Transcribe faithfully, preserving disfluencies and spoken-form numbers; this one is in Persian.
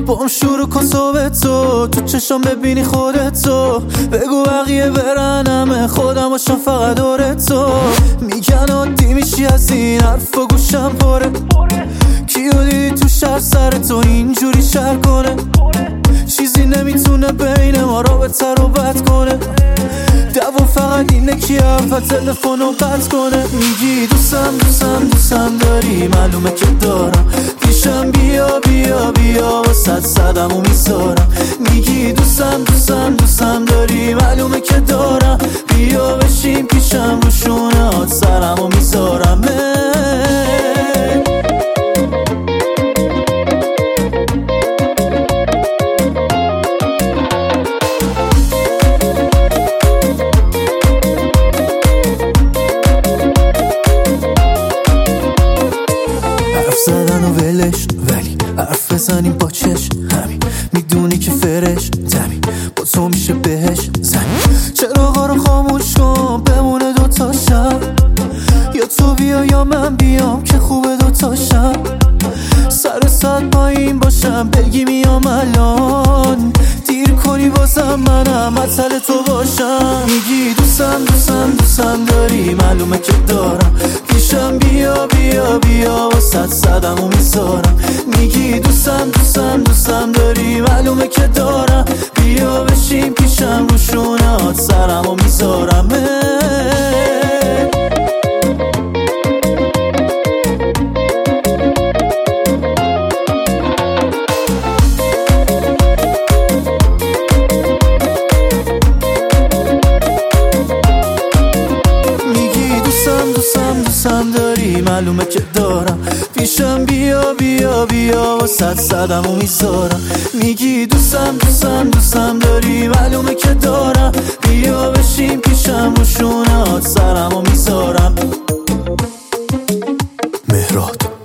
با هم شروع کن صحبتو، تو چشم ببینی خودتو، بگو بقیه برن همه خودم باشم فقط دورتو. میگن عادی میشی از این حرف و گوشم پره، کیو دیدی تو شهر سر تو اینجوری شهر کنه؟ چیزی نمیتونه بین ما رابطه رو بد کنه، دوام فقط اینه که اول تلفن رو قطع کنه. میگی دوستم دوستم دوستم داری، معلومه که دارم، پیشم بیا بیا بیا و صد صدم رو میذارم. میگی دوستم دوستم دوستم داری، معلومه که دارم، بیا بشین پیشم رو شونهات سرم رو میذارم. زدن و ولش، ولی حرف بزنیم با چش همین، میدونی که فرش تمی با تو میشه بهش زنی. چراغا رو خاموش کن بمونه دوتا شب، یا تو بیا یا من بیام که خوبه دوتا شب. سر ساعت پایین باشم بگی میام الان، دیر کنی بازم منم مطل تو باشم. میگی دوستم دوستم دوستم داری، معلومه که دارم، پیشم بیا بیا بیا و صد صدم رو میذارم. میگی دوستم دوستم دوستم داری، معلومه که دارم، بیا بشین پیشم رو شونهات سرم رو میذارم. دوستم دوستم داری، معلومه که دارم، پیشم بیا بیا بیا و صد صدم رو میذارم. میگی دوستم دوستم دوستم داری، معلومه که دارم، بیا بشین پیشم رو شونهات سرم رو میذارم. مهراد